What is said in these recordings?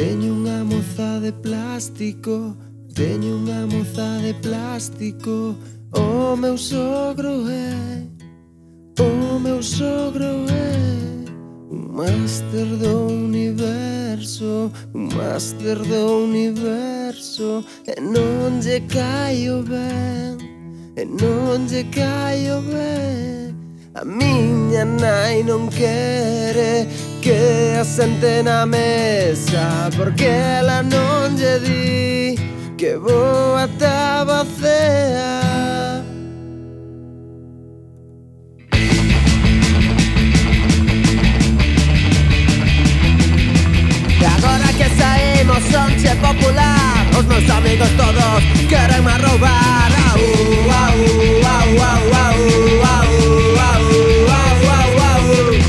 Teño unha moza de plástico, teño unha moza de plástico. O meu sogro é, o meu sogro é un máster do universo, un máster do universo. E non lle caio ben, e non lle caio ben. A miña nai non quere que a sente na mesa, porque ela non lle di que vou a Tabacea. E agora que saímos sonche popular, os meus amigos todos queren me roubar. Au, au, au, au, au, au, au, au, au, au.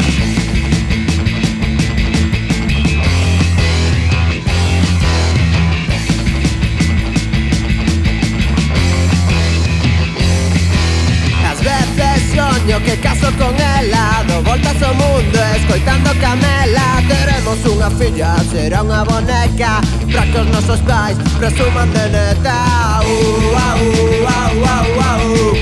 Ás veces soño que caso con ela, do voltas ao mundo escoitando Camela. Teremos unha filla, será unha boneca, para que os nosos pais presuman de neta. Au, au, au, au, au.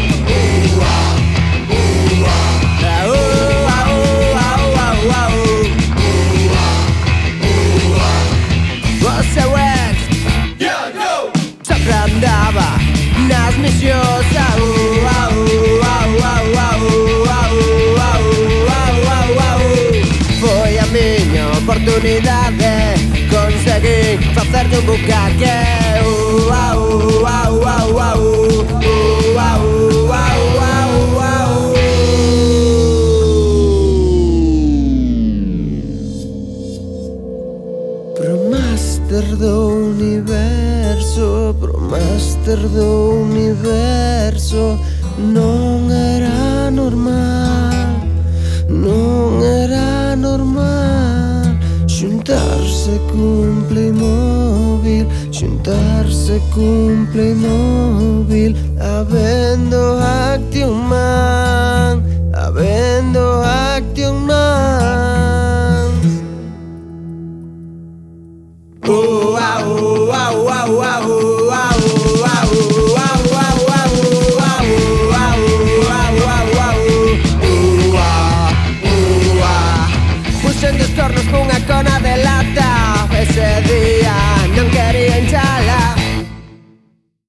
O seu ex sempre andaba nas misións. Au, au, au, au, au, au, au, au, au, au. Foi a miña oportunidade, conseguí facerlle un bucaque. Au, au, au, au, au, au, au, au, au. Pro máster do universo, pro máster do universo. Non era normal, non era normal xuntarse cun Playmobil, xuntarse cun Playmobil, habendo Actium Man.